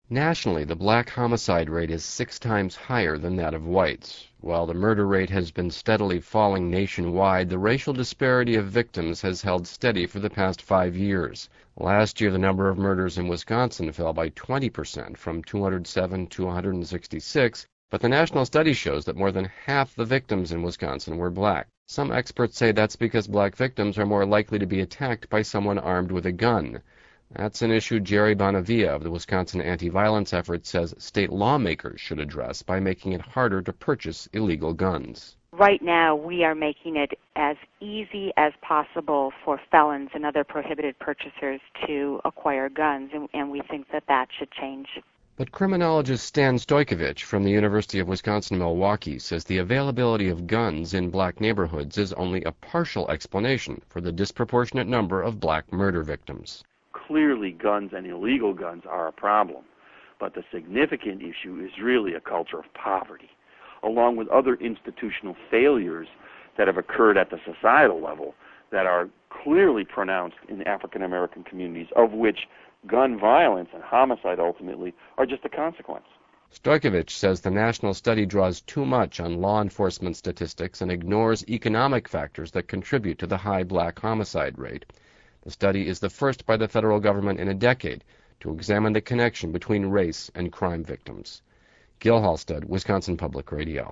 Nationally, the black homicide rate is 6 times higher than that of whites. While the murder rate has been steadily falling nationwide, the racial disparity of victims has held steady for the past 5 years. Last year, the number of murders in Wisconsin fell by 20%, from 207 to 166, but the national study shows that more than half the victims in Wisconsin were black. Some experts say that's because black victims are more likely to be attacked by someone armed with a gun. That's an issue Jerry Bonavia of the Wisconsin Anti-Violence Effort says state lawmakers should address by making it harder to purchase illegal guns. Right now, we are making it as easy as possible for felons and other prohibited purchasers to acquire guns, and we think that that should change. But criminologist Stan Stojkovic from the University of Wisconsin-Milwaukee says the availability of guns in black neighborhoods is only a partial explanation for the disproportionate number of black murder victims. Clearly, guns and illegal guns are a problem, but the significant issue is really a culture of poverty, along with other institutional failures that have occurred at the societal level that are clearly pronounced in African American communities, of which gun violence and homicide ultimately are just a consequence. Stojkovic says the national study draws too much on law enforcement statistics and ignores economic factors that contribute to the high black homicide rate. The study is the first by the federal government in a decade to examine the connection between race and crime victims. Gil Halstead, Wisconsin Public Radio.